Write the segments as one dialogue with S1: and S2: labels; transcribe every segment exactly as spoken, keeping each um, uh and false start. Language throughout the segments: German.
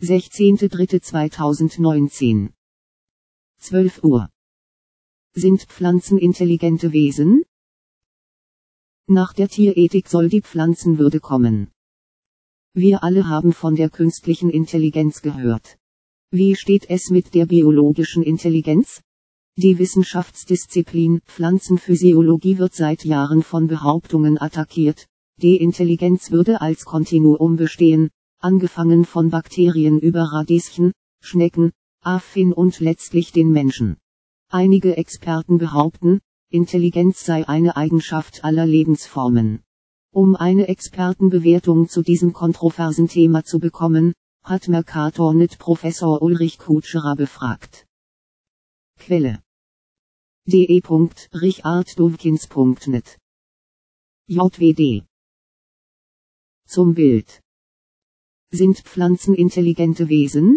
S1: sechzehnter dritter zweitausendneunzehn. zwölf Uhr. Sind Pflanzen intelligente Wesen? Nach der Tierethik soll die Pflanzenwürde kommen. Wir alle haben von der künstlichen Intelligenz gehört. Wie steht es mit der biologischen Intelligenz? Die Wissenschaftsdisziplin Pflanzenphysiologie wird seit Jahren von Behauptungen attackiert, die Intelligenz würde als Kontinuum bestehen, angefangen von Bakterien über Radieschen, Schnecken, Affen und letztlich den Menschen. Einige Experten behaupten, Intelligenz sei eine Eigenschaft aller Lebensformen. Um eine Expertenbewertung zu diesem kontroversen Thema zu bekommen, hat Mercatornet Professor Ulrich Kutscherer befragt. Quelle: d e punkt richard dawkins punkt net J W D. Zum Bild. Sind Pflanzen intelligente Wesen?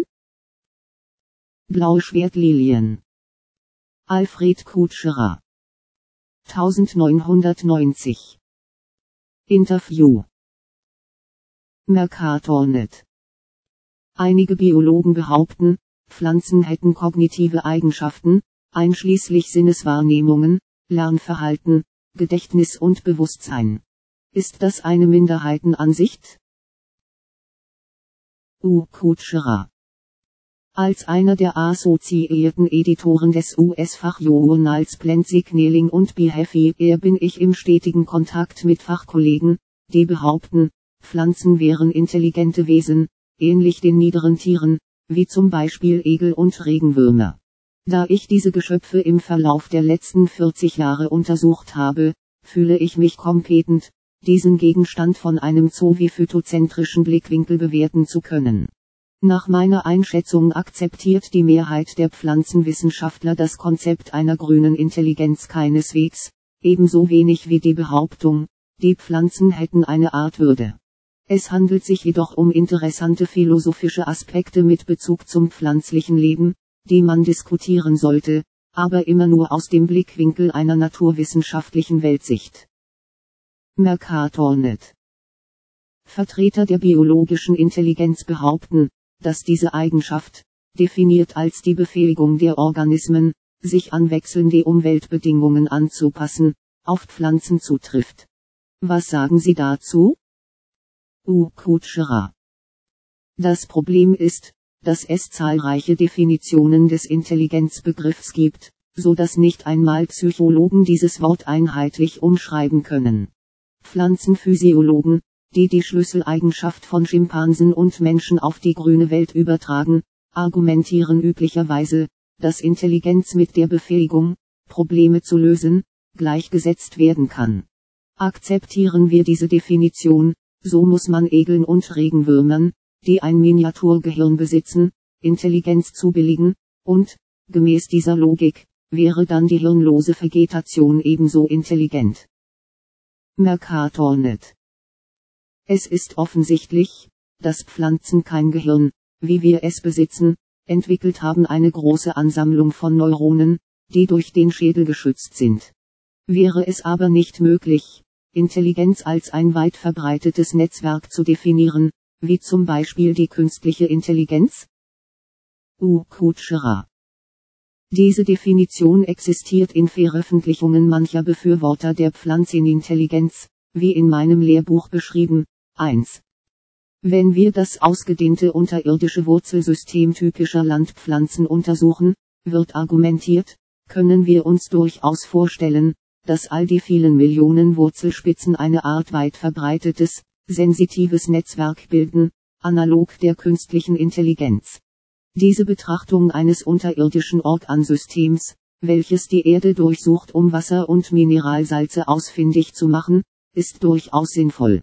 S1: Blauschwertlilien. Alfred Kutscherer. neunzehnhundertneunzig. Interview. Mercatornet. Einige Biologen behaupten, Pflanzen hätten kognitive Eigenschaften, einschließlich Sinneswahrnehmungen, Lernverhalten, Gedächtnis und Bewusstsein. Ist das eine Minderheitenansicht? U. Kutscherer. Als einer der assoziierten Editoren des U S-Fachjournals Plant Signaling und Behavior bin ich im stetigen Kontakt mit Fachkollegen, die behaupten, Pflanzen wären intelligente Wesen, ähnlich den niederen Tieren, wie zum Beispiel Igel und Regenwürmer. Da ich diese Geschöpfe im Verlauf der letzten vierzig Jahre untersucht habe, fühle ich mich kompetent, diesen Gegenstand von einem zoophytozentrischen Blickwinkel bewerten zu können. Nach meiner Einschätzung akzeptiert die Mehrheit der Pflanzenwissenschaftler das Konzept einer grünen Intelligenz keineswegs, ebenso wenig wie die Behauptung, die Pflanzen hätten eine Art Würde. Es handelt sich jedoch um interessante philosophische Aspekte mit Bezug zum pflanzlichen Leben, die man diskutieren sollte, aber immer nur aus dem Blickwinkel einer naturwissenschaftlichen Weltsicht. Mercatornet. Vertreter der biologischen Intelligenz behaupten, dass diese Eigenschaft, definiert als die Befähigung der Organismen, sich an wechselnde Umweltbedingungen anzupassen, auf Pflanzen zutrifft. Was sagen Sie dazu? U. Kutscherer. Das Problem ist, dass es zahlreiche Definitionen des Intelligenzbegriffs gibt, so dass nicht einmal Psychologen dieses Wort einheitlich umschreiben können. Pflanzenphysiologen, die die Schlüsseleigenschaft von Schimpansen und Menschen auf die grüne Welt übertragen, argumentieren üblicherweise, dass Intelligenz mit der Befähigung, Probleme zu lösen, gleichgesetzt werden kann. Akzeptieren wir diese Definition, so muss man Egeln und Regenwürmern, die ein Miniaturgehirn besitzen, Intelligenz zubilligen, und, gemäß dieser Logik, wäre dann die hirnlose Vegetation ebenso intelligent. Mercatornet. Es ist offensichtlich, dass Pflanzen kein Gehirn, wie wir es besitzen, entwickelt haben, eine große Ansammlung von Neuronen, die durch den Schädel geschützt sind. Wäre es aber nicht möglich, Intelligenz als ein weit verbreitetes Netzwerk zu definieren, wie zum Beispiel die künstliche Intelligenz? U. Kutscherer. Diese Definition existiert in Veröffentlichungen mancher Befürworter der Pflanzenintelligenz, wie in meinem Lehrbuch beschrieben. eins. Wenn wir das ausgedehnte unterirdische Wurzelsystem typischer Landpflanzen untersuchen, wird argumentiert, können wir uns durchaus vorstellen, dass all die vielen Millionen Wurzelspitzen eine Art weit verbreitetes, sensitives Netzwerk bilden, analog der künstlichen Intelligenz. Diese Betrachtung eines unterirdischen Organsystems, welches die Erde durchsucht, um Wasser und Mineralsalze ausfindig zu machen, ist durchaus sinnvoll.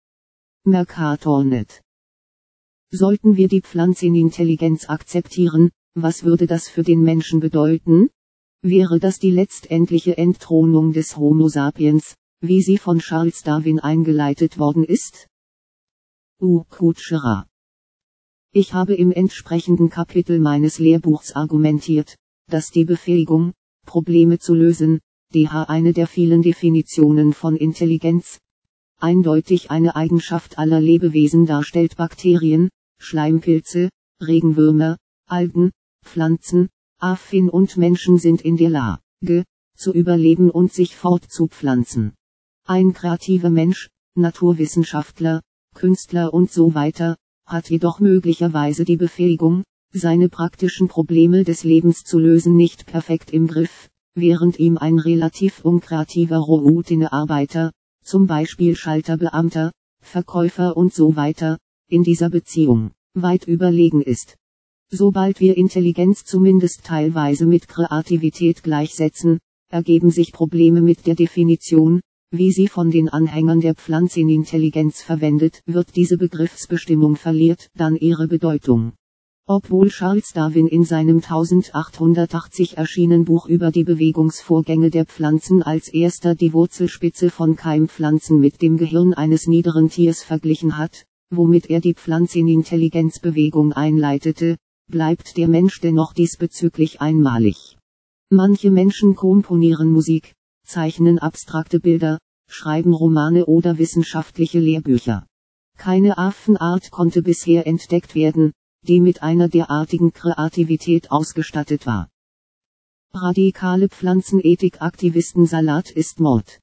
S1: Mercatornet. Sollten wir die Pflanzenintelligenz akzeptieren, was würde das für den Menschen bedeuten? Wäre das die letztendliche Entthronung des Homo sapiens, wie sie von Charles Darwin eingeleitet worden ist? U. Kutscherer. Ich habe im entsprechenden Kapitel meines Lehrbuchs argumentiert, dass die Befähigung, Probleme zu lösen, D H eine der vielen Definitionen von Intelligenz, eindeutig eine Eigenschaft aller Lebewesen darstellt. Bakterien, Schleimpilze, Regenwürmer, Algen, Pflanzen, Affen und Menschen sind in der Lage, zu überleben und sich fortzupflanzen. Ein kreativer Mensch, Naturwissenschaftler, Künstler und so weiter, hat jedoch möglicherweise die Befähigung, seine praktischen Probleme des Lebens zu lösen nicht perfekt im Griff, während ihm ein relativ unkreativer Routinearbeiter, zum Beispiel Schalterbeamter, Verkäufer und so weiter, in dieser Beziehung weit überlegen ist. Sobald wir Intelligenz zumindest teilweise mit Kreativität gleichsetzen, ergeben sich Probleme mit der Definition, wie sie von den Anhängern der Pflanzenintelligenz verwendet wird. Diese Begriffsbestimmung verliert dann ihre Bedeutung. Obwohl Charles Darwin in seinem achtzehnhundertachtzig erschienenen Buch über die Bewegungsvorgänge der Pflanzen als erster die Wurzelspitze von Keimpflanzen mit dem Gehirn eines niederen Tiers verglichen hat, womit er die Pflanzenintelligenzbewegung einleitete, bleibt der Mensch dennoch diesbezüglich einmalig. Manche Menschen komponieren Musik, zeichnen abstrakte Bilder, schreiben Romane oder wissenschaftliche Lehrbücher. Keine Affenart konnte bisher entdeckt werden, die mit einer derartigen Kreativität ausgestattet war. Radikale Pflanzenethik-Aktivisten Salat ist Mord.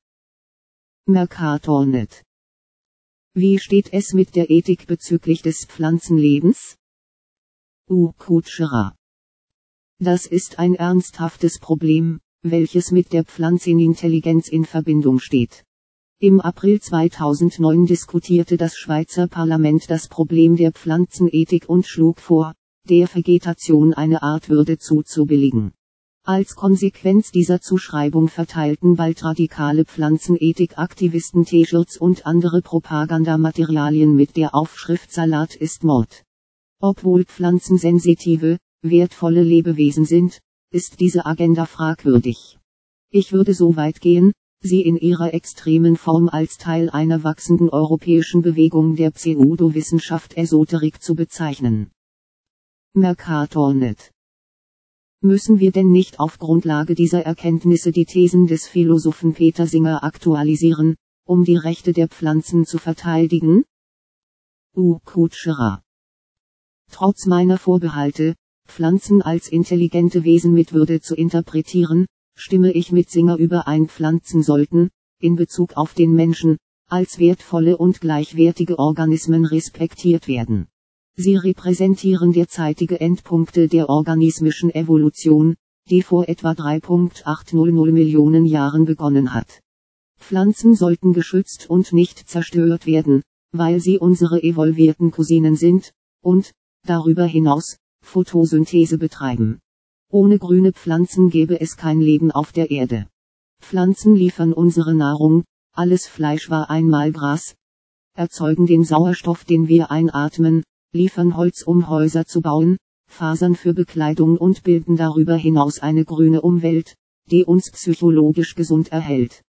S1: Mercatornet. Wie steht es mit der Ethik bezüglich des Pflanzenlebens? U. Kutscherer. Das ist ein ernsthaftes Problem, welches mit der Pflanzenintelligenz in Verbindung steht. Im April zweitausendneun diskutierte das Schweizer Parlament das Problem der Pflanzenethik und schlug vor, der Vegetation eine Art Würde zuzubilligen. Als Konsequenz dieser Zuschreibung verteilten bald radikale Pflanzenethik-Aktivisten T-Shirts und andere Propagandamaterialien mit der Aufschrift Salat ist Mord. Obwohl Pflanzen sensitive, wertvolle Lebewesen sind, ist diese Agenda fragwürdig. Ich würde so weit gehen, sie in ihrer extremen Form als Teil einer wachsenden europäischen Bewegung der Pseudowissenschaft Esoterik zu bezeichnen. Mercatornet. Müssen wir denn nicht auf Grundlage dieser Erkenntnisse die Thesen des Philosophen Peter Singer aktualisieren, um die Rechte der Pflanzen zu verteidigen? U. Kutscherer. Trotz meiner Vorbehalte, Pflanzen als intelligente Wesen mit Würde zu interpretieren, stimme ich mit Singer überein. Pflanzen sollten, in Bezug auf den Menschen, als wertvolle und gleichwertige Organismen respektiert werden. Sie repräsentieren derzeitige Endpunkte der organismischen Evolution, die vor etwa drei Komma achthundert Millionen Jahren begonnen hat. Pflanzen sollten geschützt und nicht zerstört werden, weil sie unsere evolvierten Cousinen sind, und, darüber hinaus, Photosynthese betreiben. Ohne grüne Pflanzen gäbe es kein Leben auf der Erde. Pflanzen liefern unsere Nahrung, alles Fleisch war einmal Gras, erzeugen den Sauerstoff, den wir einatmen, liefern Holz, um Häuser zu bauen, Fasern für Bekleidung und bilden darüber hinaus eine grüne Umwelt, die uns psychologisch gesund erhält.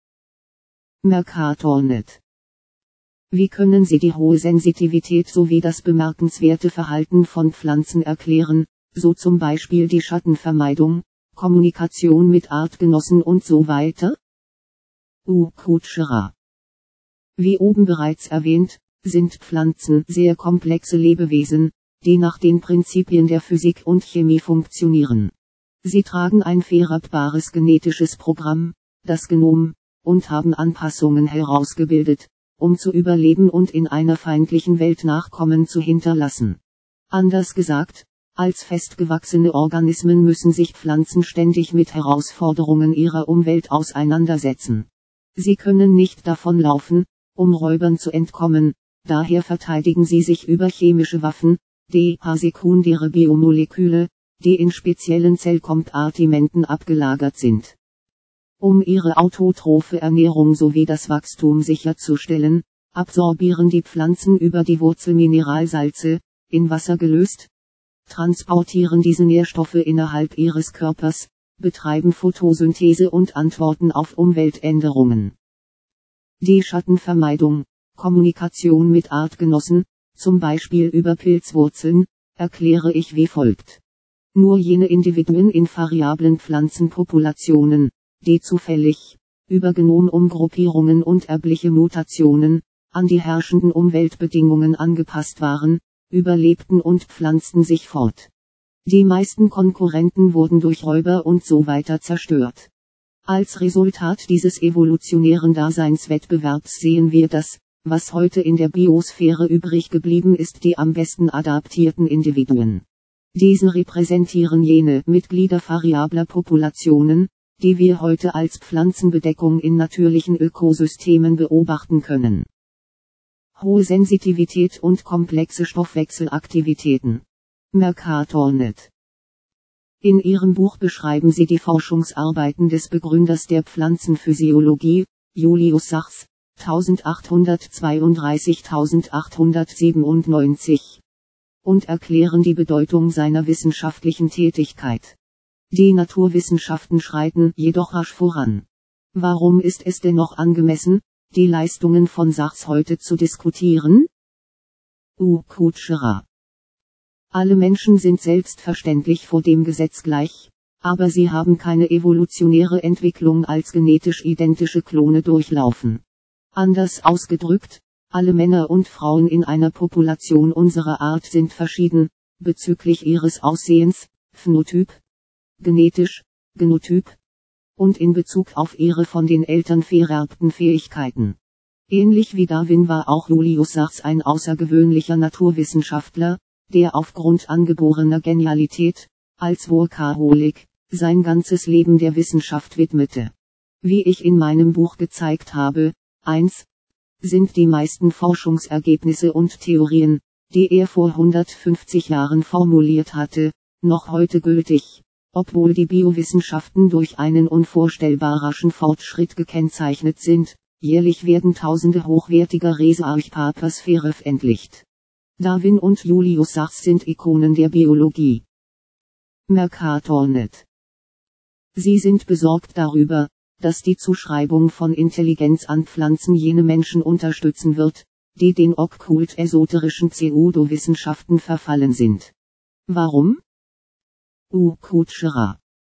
S1: Mercatornet. Wie können Sie die hohe Sensitivität sowie das bemerkenswerte Verhalten von Pflanzen erklären, so zum Beispiel die Schattenvermeidung, Kommunikation mit Artgenossen und so weiter? U. Kutscherer. Wie oben bereits erwähnt, sind Pflanzen sehr komplexe Lebewesen, die nach den Prinzipien der Physik und Chemie funktionieren. Sie tragen ein vererbbares genetisches Programm, das Genom, und haben Anpassungen herausgebildet, um zu überleben und in einer feindlichen Welt Nachkommen zu hinterlassen. Anders gesagt, als festgewachsene Organismen müssen sich Pflanzen ständig mit Herausforderungen ihrer Umwelt auseinandersetzen. Sie können nicht davonlaufen, um Räubern zu entkommen, daher verteidigen sie sich über chemische Waffen, die sekundäre Biomoleküle, die in speziellen Zellkompartimenten abgelagert sind. Um ihre autotrophe Ernährung sowie das Wachstum sicherzustellen, absorbieren die Pflanzen über die Wurzel Mineralsalze, in Wasser gelöst, transportieren diese Nährstoffe innerhalb ihres Körpers, betreiben Photosynthese und antworten auf Umweltänderungen. Die Schattenvermeidung, Kommunikation mit Artgenossen, zum Beispiel über Pilzwurzeln, erkläre ich wie folgt. Nur jene Individuen in variablen Pflanzenpopulationen, die zufällig, über Genomumgruppierungen und erbliche Mutationen, an die herrschenden Umweltbedingungen angepasst waren, überlebten und pflanzten sich fort. Die meisten Konkurrenten wurden durch Räuber und so weiter zerstört. Als Resultat dieses evolutionären Daseinswettbewerbs sehen wir das, was heute in der Biosphäre übrig geblieben ist, die am besten adaptierten Individuen. Diese repräsentieren jene Mitglieder variabler Populationen, die wir heute als Pflanzenbedeckung in natürlichen Ökosystemen beobachten können. Hohe Sensitivität und komplexe Stoffwechselaktivitäten. Mercatornet. In ihrem Buch beschreiben sie die Forschungsarbeiten des Begründers der Pflanzenphysiologie, Julius Sachs, achtzehn zweiunddreißig bis achtzehn siebenundneunzig, und erklären die Bedeutung seiner wissenschaftlichen Tätigkeit. Die Naturwissenschaften schreiten jedoch rasch voran. Warum ist es dennoch angemessen, die Leistungen von Sachs heute zu diskutieren? U. Kutscherer. Alle Menschen sind selbstverständlich vor dem Gesetz gleich, aber sie haben keine evolutionäre Entwicklung als genetisch identische Klone durchlaufen. Anders ausgedrückt, alle Männer und Frauen in einer Population unserer Art sind verschieden, bezüglich ihres Aussehens, Phänotyp, genetisch, Genotyp, und in Bezug auf ihre von den Eltern vererbten Fähigkeiten. Ähnlich wie Darwin war auch Julius Sachs ein außergewöhnlicher Naturwissenschaftler, der aufgrund angeborener Genialität, als Workaholic, sein ganzes Leben der Wissenschaft widmete. Wie ich in meinem Buch gezeigt habe, eins sind die meisten Forschungsergebnisse und Theorien, die er vor hundertfünfzig Jahren formuliert hatte, noch heute gültig, obwohl die Biowissenschaften durch einen unvorstellbar raschen Fortschritt gekennzeichnet sind. Jährlich werden tausende hochwertiger Research Papers veröffentlicht. Darwin und Julius Sachs sind Ikonen der Biologie. Mercatornet. Sie sind besorgt darüber, dass die Zuschreibung von Intelligenz an Pflanzen jene Menschen unterstützen wird, die den okkult-esoterischen Pseudowissenschaften verfallen sind. Warum? U. Kutscherer.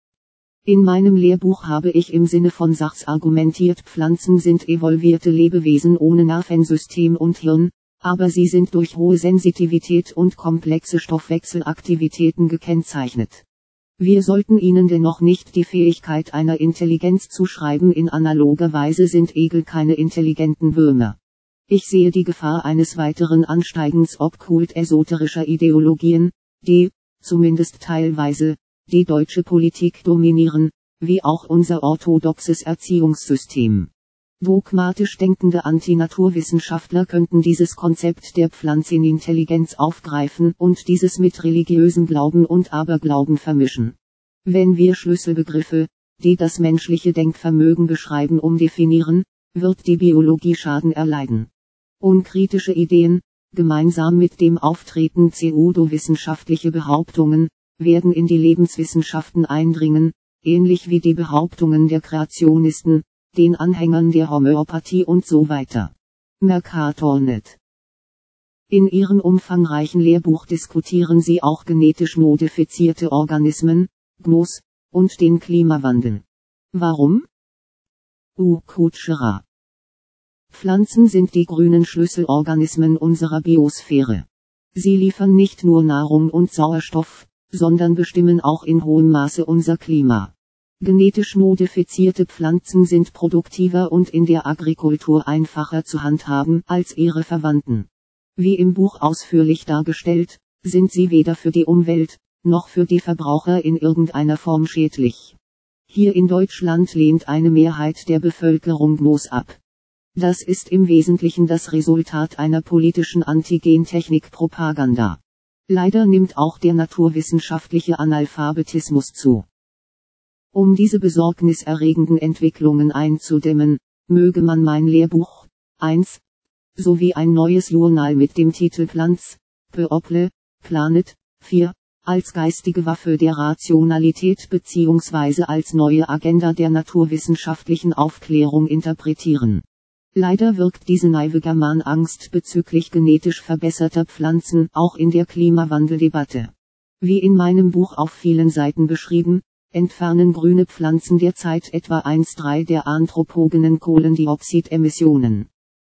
S1: In meinem Lehrbuch habe ich im Sinne von Sachs argumentiert, Pflanzen sind evolvierte Lebewesen ohne Nervensystem und Hirn, aber sie sind durch hohe Sensitivität und komplexe Stoffwechselaktivitäten gekennzeichnet. Wir sollten ihnen dennoch nicht die Fähigkeit einer Intelligenz zuschreiben. In analoger Weise sind Egel keine intelligenten Würmer. Ich sehe die Gefahr eines weiteren Ansteigens okkult-esoterischer Ideologien, die, zumindest teilweise, die deutsche Politik dominieren, wie auch unser orthodoxes Erziehungssystem. Dogmatisch denkende Antinaturwissenschaftler könnten dieses Konzept der Pflanzenintelligenz aufgreifen und dieses mit religiösem Glauben und Aberglauben vermischen. Wenn wir Schlüsselbegriffe, die das menschliche Denkvermögen beschreiben, umdefinieren, wird die Biologie Schaden erleiden. Unkritische Ideen, gemeinsam mit dem Auftreten pseudowissenschaftliche Behauptungen, werden in die Lebenswissenschaften eindringen, ähnlich wie die Behauptungen der Kreationisten, den Anhängern der Homöopathie und so weiter. Mercatornet. In ihrem umfangreichen Lehrbuch diskutieren sie auch genetisch modifizierte Organismen, G M Os, und den Klimawandel. Warum? U. Kutscherer. Pflanzen sind die grünen Schlüsselorganismen unserer Biosphäre. Sie liefern nicht nur Nahrung und Sauerstoff, sondern bestimmen auch in hohem Maße unser Klima. Genetisch modifizierte Pflanzen sind produktiver und in der Agrikultur einfacher zu handhaben als ihre Verwandten. Wie im Buch ausführlich dargestellt, sind sie weder für die Umwelt, noch für die Verbraucher in irgendeiner Form schädlich. Hier in Deutschland lehnt eine Mehrheit der Bevölkerung G M Os ab. Das ist im Wesentlichen das Resultat einer politischen Antigentechnik-Propaganda. Leider nimmt auch der naturwissenschaftliche Analphabetismus zu. Um diese besorgniserregenden Entwicklungen einzudämmen, möge man mein Lehrbuch eins sowie ein neues Journal mit dem Titel Plants, People, Planet vier als geistige Waffe der Rationalität bzw. als neue Agenda der naturwissenschaftlichen Aufklärung interpretieren. Leider wirkt diese naive Germanangst bezüglich genetisch verbesserter Pflanzen auch in der Klimawandeldebatte. Wie in meinem Buch auf vielen Seiten beschrieben, entfernen grüne Pflanzen derzeit etwa eins Komma drei der anthropogenen Kohlendioxidemissionen.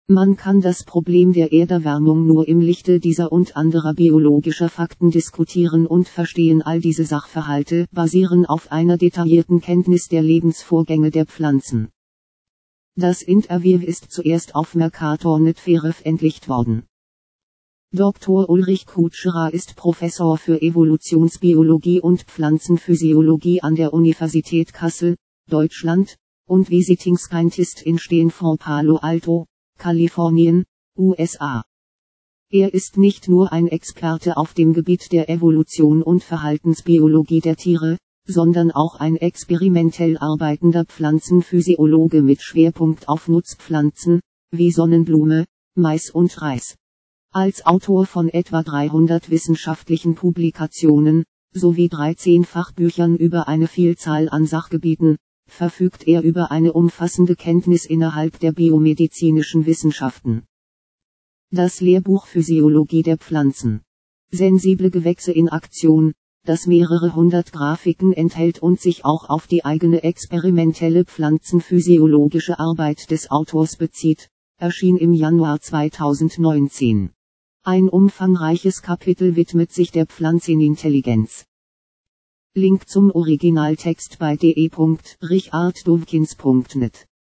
S1: Man kann das Problem der Erderwärmung nur im Lichte dieser und anderer biologischer Fakten diskutieren und verstehen. All diese Sachverhalte basieren auf einer detaillierten Kenntnis der Lebensvorgänge der Pflanzen. Das Interview ist zuerst auf Mercatornet veröffentlicht worden. Doktor Ulrich Kutscherer ist Professor für Evolutionsbiologie und Pflanzenphysiologie an der Universität Kassel, Deutschland, und Visiting Scientist in Stanford Palo Alto, Kalifornien, U S A. Er ist nicht nur ein Experte auf dem Gebiet der Evolution und Verhaltensbiologie der Tiere, sondern auch ein experimentell arbeitender Pflanzenphysiologe mit Schwerpunkt auf Nutzpflanzen, wie Sonnenblume, Mais und Reis. Als Autor von etwa dreihundert wissenschaftlichen Publikationen, sowie dreizehn Fachbüchern über eine Vielzahl an Sachgebieten, verfügt er über eine umfassende Kenntnis innerhalb der biomedizinischen Wissenschaften. Das Lehrbuch Physiologie der Pflanzen. Sensible Gewächse in Aktion, das mehrere hundert Grafiken enthält und sich auch auf die eigene experimentelle pflanzenphysiologische Arbeit des Autors bezieht, erschien im Januar zweitausendneunzehn. Ein umfangreiches Kapitel widmet sich der Pflanzenintelligenz. Link zum Originaltext bei de punkt richard dawkins punkt net